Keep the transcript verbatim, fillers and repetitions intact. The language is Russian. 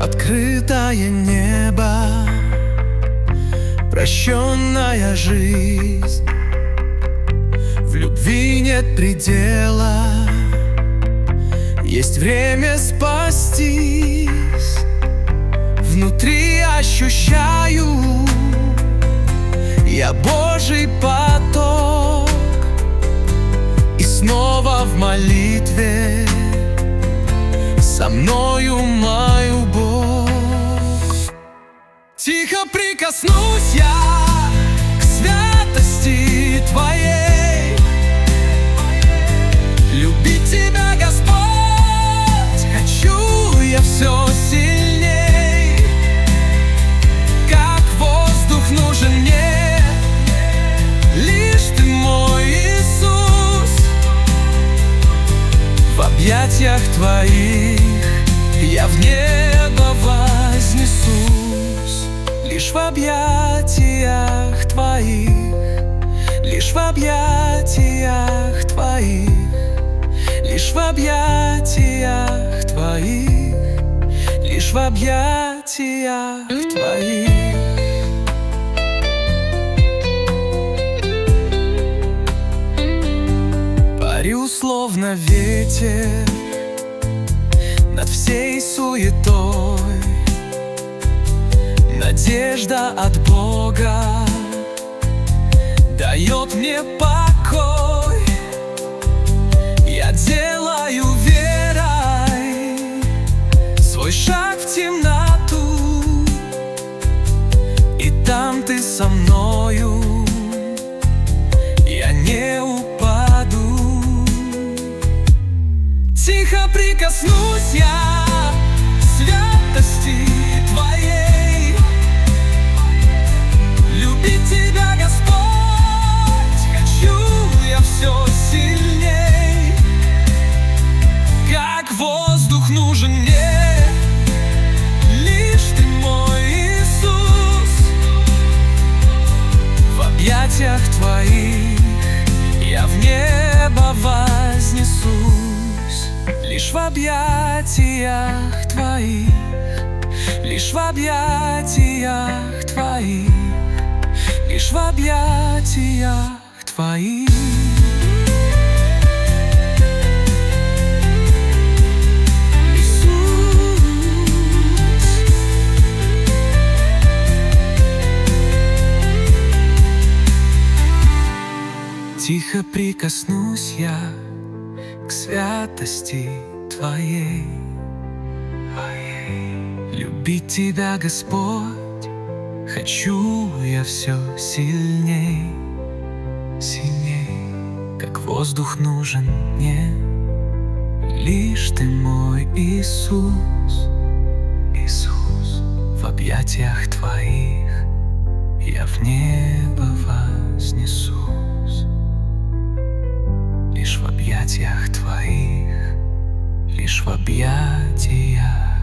Открытое небо, прощенная жизнь, в любви нет предела, есть время спастись. Внутри ощущаю я Божий поток, и снова в молитве со мною мой Бог. Тихо прикоснусь я к святости Твоей, любить Тебя, Господь, хочу я все сильней. Как воздух нужен мне лишь Ты, мой Иисус. В объятиях Твоих я в небо вознесусь. Лишь в объятиях Твоих, лишь в объятиях Твоих, лишь в объятиях Твоих, лишь в объятиях Твоих. Парю словно ветер над всей суетой. Надежда от Бога дает мне покой. Я делаю верой свой шаг в темноту, и там Ты со мною, я не упаду. Тихо прикоснусь я к святости Твоей, любить Тебя, Господь, хочу я все сильней. Как воздух нужен мне лишь Ты, мой Иисус. В объятиях Твоих я в небо вознесусь. Лишь в объятиях Твоих, лишь в объятиях Твоих, лишь в объятиях Твоих. Тихо прикоснусь я к святости Твоей, любить Тебя, Господь, хочу я все сильней, сильней. Как воздух нужен мне лишь Ты, мой Иисус. Иисус, в объятиях Твоих я в небо вознесусь. Лишь в объятиях Твоих, лишь в объятиях